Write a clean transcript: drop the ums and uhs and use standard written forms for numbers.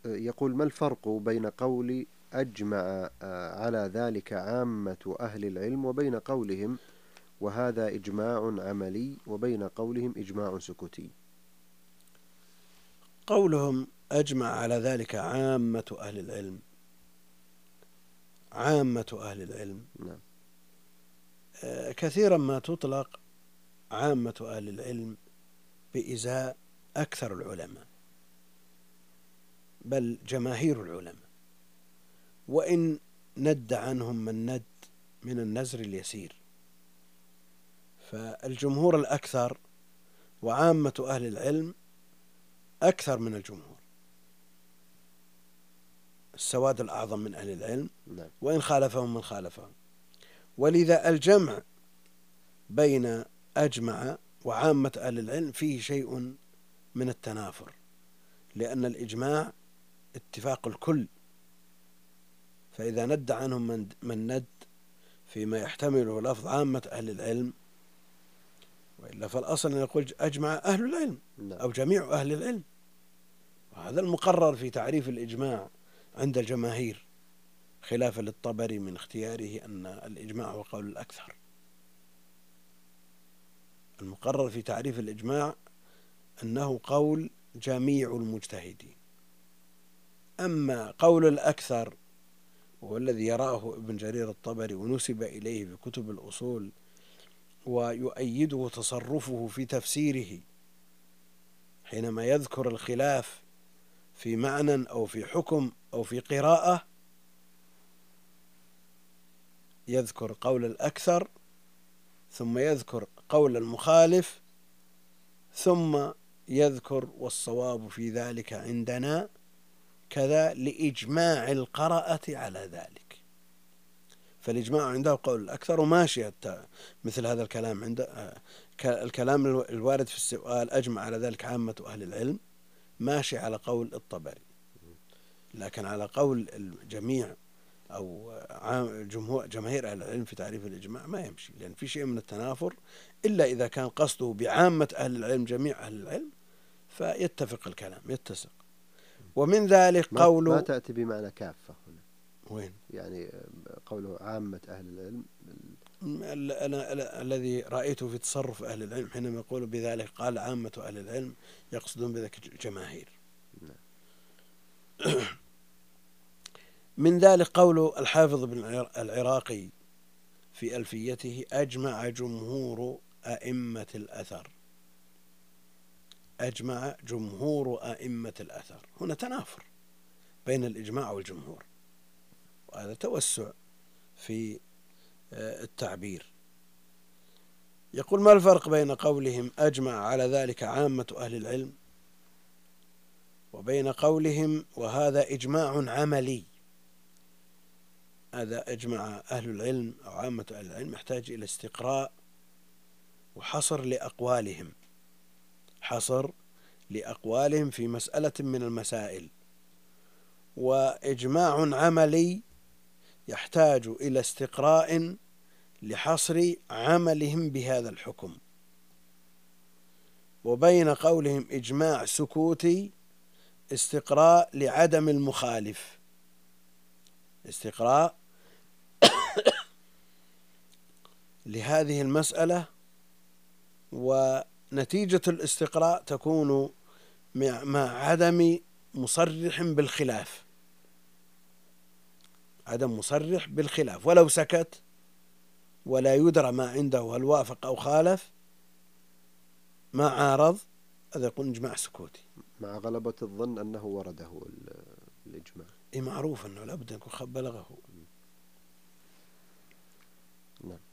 يقول: ما الفرق بين قول أجمع على ذلك عامة أهل العلم وبين قولهم وهذا إجماع عملي وبين قولهم إجماع سكوتي؟ قولهم أجمع على ذلك عامة أهل العلم، عامة أهل العلم نعم. كثيرا ما تطلق عامة أهل العلم بإزاء أكثر العلماء، بل جماهير العلماء، وإن ند عنهم من ند من النزر اليسير، فالجمهور الأكثر وعامة أهل العلم أكثر من الجمهور، السواد الأعظم من أهل العلم، وإن خالفهم من خالفهم. ولذا الجمع بين أجمع وعامة أهل العلم فيه شيء من التنافر، لأن الإجماع اتفاق الكل، فإذا ند عنهم من ند فيما يحتمله لفظ عامة أهل العلم، وإلا فالأصل أن يقول أجمع أهل العلم أو جميع أهل العلم، وهذا المقرر في تعريف الإجماع عند الجماهير، خلافا للطبري من اختياره أن الإجماع هو قول الأكثر. المقرر في تعريف الإجماع أنه قول جميع المجتهدين. أما قول الأكثر وهو الذي يراه ابن جرير الطبري ونسب إليه في كتب الأصول ويؤيده تصرفه في تفسيره حينما يذكر الخلاف في معنى أو في حكم أو في قراءة، يذكر قول الأكثر ثم يذكر قول المخالف ثم يذكر والصواب في ذلك عندنا كذا لإجماع القراءة على ذلك. فالإجماع عنده قول الأكثر وماشي مثل هذا الكلام عند الكلام الوارد في السؤال أجمع على ذلك عامة أهل العلم ماشي على قول الطبري، لكن على قول الجميع أو جماهير أهل العلم في تعريف الإجماع ما يمشي، لأن في شيء من التنافر، إلا إذا كان قصده بعامة أهل العلم جميع أهل العلم فيتفق الكلام يتسق. ومن ذلك قوله ما تأتي بمعنى كافة هنا. وين؟ يعني قوله عامة أهل العلم أنا الذي رأيته في تصرف أهل العلم حينما يقول بذلك قال عامة أهل العلم يقصدون بذلك جماهير. من ذلك قول الحافظ بن العراقي في ألفيته أجمع جمهور أئمة الأثر، أجمع جمهور أئمة الأثر. هنا تنافر بين الإجماع والجمهور، وهذا توسع في التعبير. يقول ما الفرق بين قولهم أجمع على ذلك عامة أهل العلم وبين قولهم وهذا إجماع عملي؟ هذا أجمع أهل العلم أو عامة أهل العلم يحتاج إلى استقراء وحصر لأقوالهم، حصر لأقوالهم في مسألة من المسائل. وإجماع عملي يحتاج إلى استقراء لحصر عملهم بهذا الحكم. وبين قولهم إجماع سكوتي استقراء لعدم المخالف، استقراء لهذه المسألة، ونتيجة الاستقراء تكون مع عدم مصرح بالخلاف، عدم مصرح بالخلاف، ولو سكت ولا يدرى ما عنده هل وافق أو خالف ما عارض، هذا يكون إجماع سكوتي مع غلبة الظن أنه ورده الإجماع. معروف أنه لابد أن يكون بلغه. نعم.